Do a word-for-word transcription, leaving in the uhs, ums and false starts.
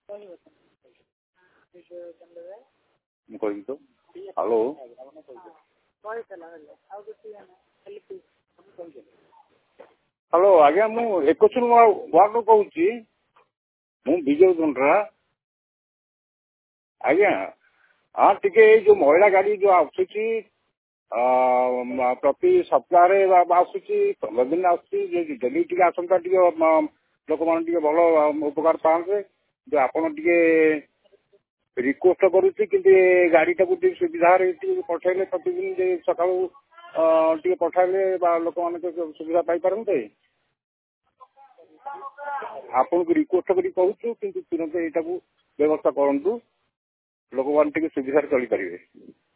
ମୁଁ କହିବି ତ ହ୍ୟାଲୋ ହ୍ୟାଲୋ ଆଜ୍ଞା ମୁଁ ଏକଚୁନ ୱାର୍ଡରୁ କହୁଛି ମୁଁ ବିଜୟ ଦଣ୍ଡରା ଆଜ୍ଞା ହଁ ଟିକେ ଏଇ ଯୋଉ ମହିଳା ଗାଡି ଯୋଉ ଆସୁଛି ପ୍ରତି ସପ୍ତାହରେ ଆସୁଛି ପନ୍ଦର ଦିନ ଆସୁଛି ଯଦି ଟିକେ ଆସନ୍ତା ଟିକେ ଲୋକମାନେ ଟିକେ ଭଲ ଉପକାର ପାଆନ୍ତେ ଯେ ଆପଣ ଟିକେ ରିକ୍ୱେଷ୍ଟ କରୁଛି କିନ୍ତୁ ଗାଡ଼ିଟାକୁ ଟିକେ ସୁବିଧାରେ ଟିକେ ପଠାଇଲେ ପ୍ରତିଦିନ ଯେ ସକାଳୁ ଟିକେ ପଠାଇଲେ ବା ଲୋକମାନେ ସୁବିଧା ପାଇପାରନ୍ତେ ଆପଣଙ୍କୁ ରିକ୍ୱେଷ୍ଟ କରି କହୁଛୁ କିନ୍ତୁ ତୁରନ୍ତ ଏଇଟାକୁ ବ୍ୟବସ୍ଥା କରନ୍ତୁ ଲୋକମାନେ ଟିକେ ସୁବିଧାରେ ଚଳିପାରିବେ।